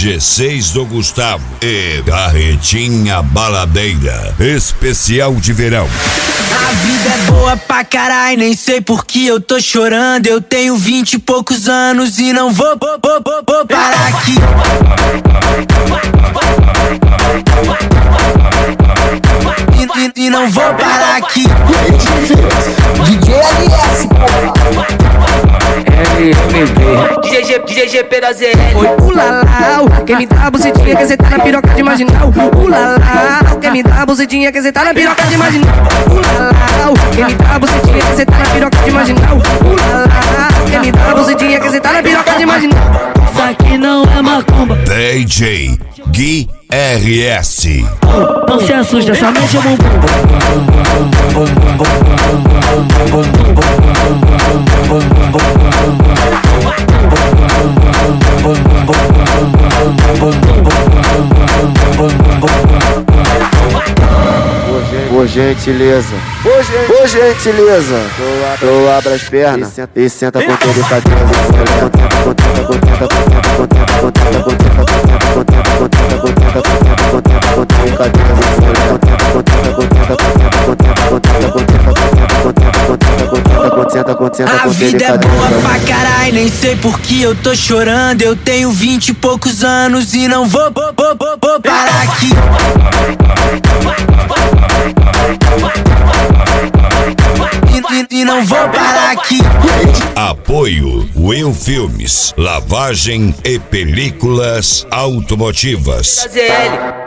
G6 do Gustavo e Carretinha Baladeira, especial de verão. A vida é boa pra caralho, nem sei por que eu tô chorando. Eu tenho 20 e poucos anos e não vou parar aqui. E não vou parar aqui. DJ LS, porra. DJ GP da ZL. Oi, ulalau, quem me dá a bucetinha quer sentar na piroca de marginal. Ulalau, quem me dá a bucetinha quer sentar na piroca de marginal. Ulalau, quem me dá a bucetinha quer sentar na piroca de marginal. Ulalau, quem me dá a bucetinha quer sentar na piroca de marginal. Isso aqui não é macumba. DJ Gui RS. Não se assusta, só mexe o bumbum. Por gentileza, por gentileza, tu abre as pernas e senta com delicadeza. A vida é boa pra caralho, nem sei por que eu tô chorando. Eu tenho 20 e poucos anos e não vou parar aqui. E não vou parar aqui. Apoio Will Filmes, lavagem e películas automotivas. Da ZL.